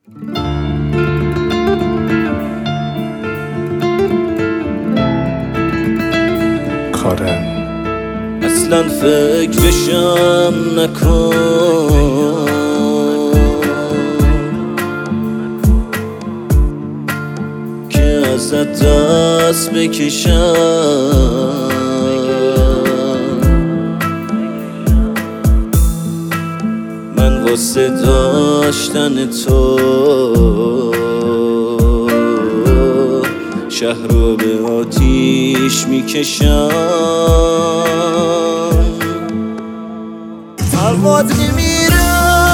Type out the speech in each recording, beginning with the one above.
اصلا فکرشم نکن که ازت دست بکشم. من واسه داشتن تو شهر رو به آتیش میکشم. هوات نمیره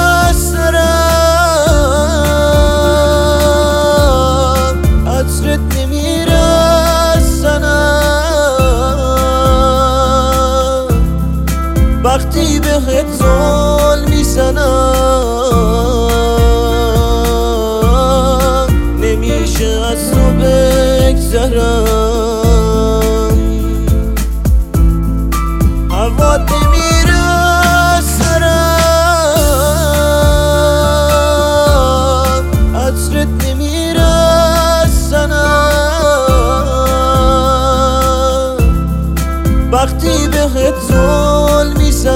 سرم، عطرت نمیره سنم، وقتی بهت زل میزنم نمیشه از تو بگذرم. هوات نمیره سرم، عطرت نمیره سنم، وقتی بهت زل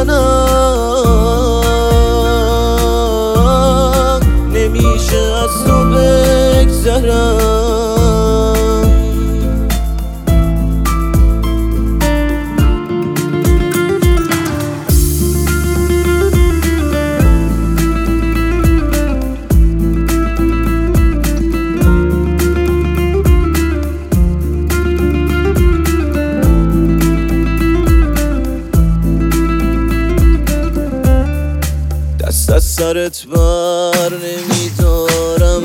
میزنم نمیشه از تو بگذرم. دست از سرت بر نمیدارم،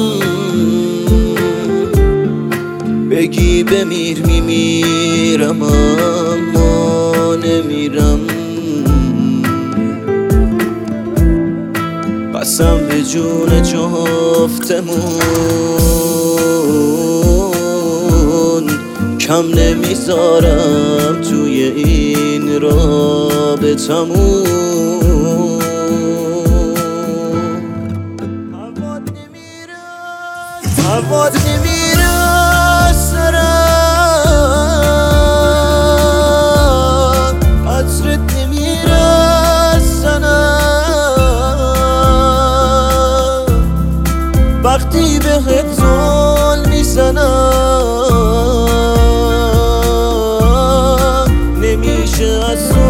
بگی بمیر میمیرم اما نمیرم. قسم به جون جفتمون کم نمیذارم توی این رابطمون. هوات نمیره سرم، عطرت نمیره سنم، وقتی بهت زل میزنم نمیشه از تو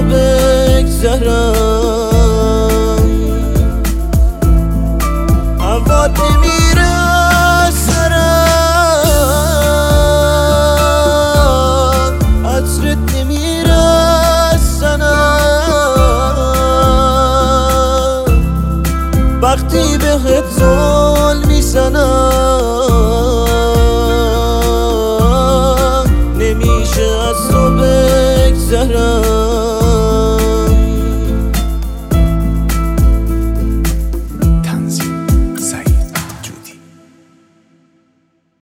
بگذرم. هوات نمیره سرم، عطرت نمیره سنم، وقتی بهت زل